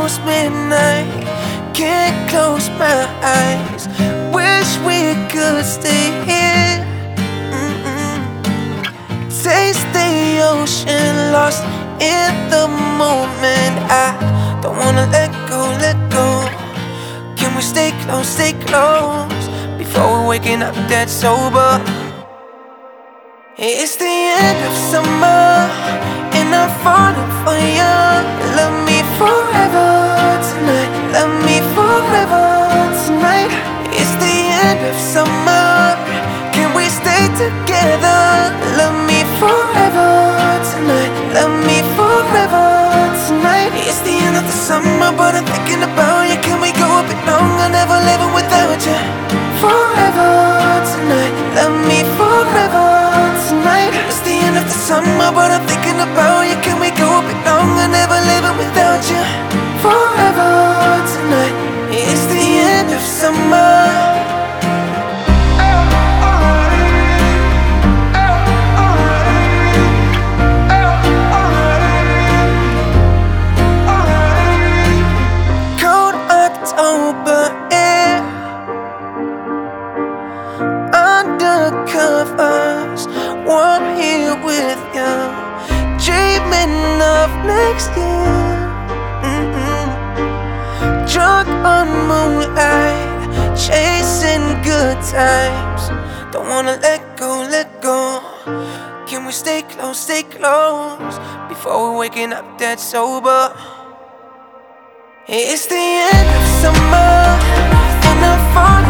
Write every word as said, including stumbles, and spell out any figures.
almost midnight, can't close my eyes. Wish we could stay here. Mm-mm. Taste the ocean, lost in the moment. I don't wanna let go, let go. Can we stay close, stay close, before we're waking up dead sober? It's the end of summer, and I'm falling for you. Love me forever tonight, love me forever tonight. It's the end of summer, can we stay together? Love me forever tonight, love me forever tonight. It's the end of the summer, but I'm thinking about you. Can we go a bit longer, never living without you? Forever tonight, love me forever tonight. It's the end of the summer, but I'm thinking about you. Can we go a bit longer, never living without you? Forever tonight, it's the end of summer. October air, undercovers, warm here with you, dreaming of next year. Mm-mm. Drunk on moonlight, chasing good times. Don't wanna let go, let go. Can we stay close, stay close, before we're waking up dead sober? It's the end of summer, and I'm falling